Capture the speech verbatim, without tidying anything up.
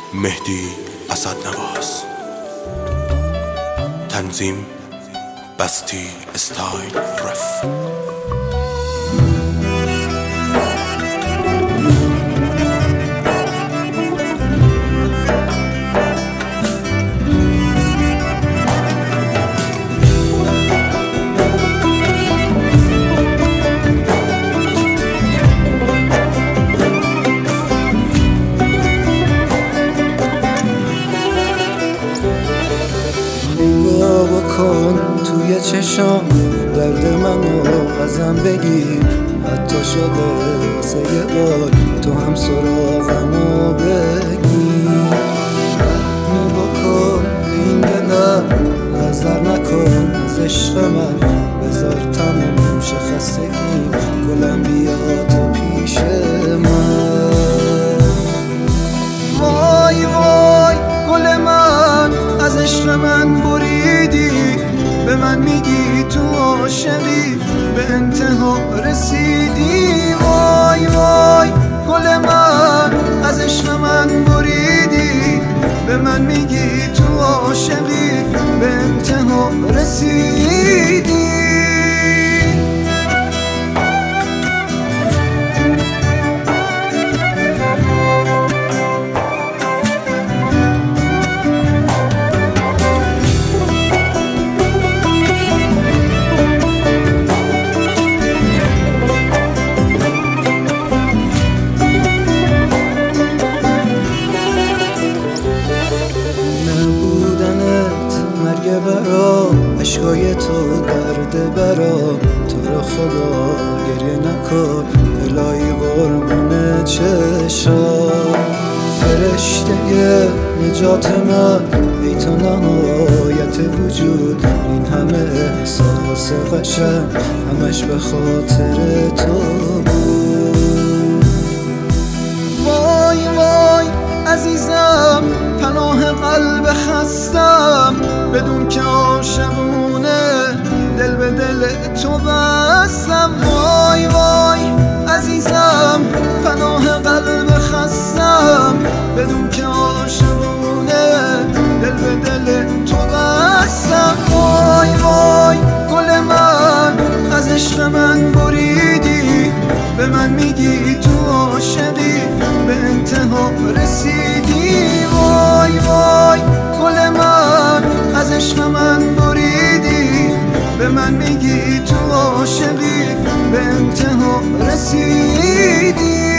مهدی اسدنواز. تنظیم بستی استایل رف. بکن توی چشام درد منو ازم بگیر، حتی شده واسه یه بار تو هم سراغمو بگیر. رحمی بکن به این دلم، نظر نکن از عشق من، بذار تموم شه خستگیم، گلم بیا تو پیش من. وای وای گل من، از عشق من بریدی، به من میگی تو عاشقی، به انتها رسیدی. وای وای گل من، از عشق من بریدی، به من میگی تو عاشقی، به انتها رسیدی. عشقای تو درد برام، تو رو خدا گریه نکن، الهی قربون چشام. فرشته نجات من، ای تو نهایت وجود، این همه احساس قشنگ همش به خاطر تو بود. وای وای عزیزم، پناه قلب خستم، بدون که عاشقونه دل به دل تو بستم. وای وای عزیزم، پناه قلب خستم، بدون که عاشقونه دل به دل تو بستم. وای وای گل من، از عشق من بریدی، به من میگی تو عاشقی، به انتها رسیدی. وای وای گل من، از عشق من بریدی، به من میگی تو عاشقی، به انتها رسیدی.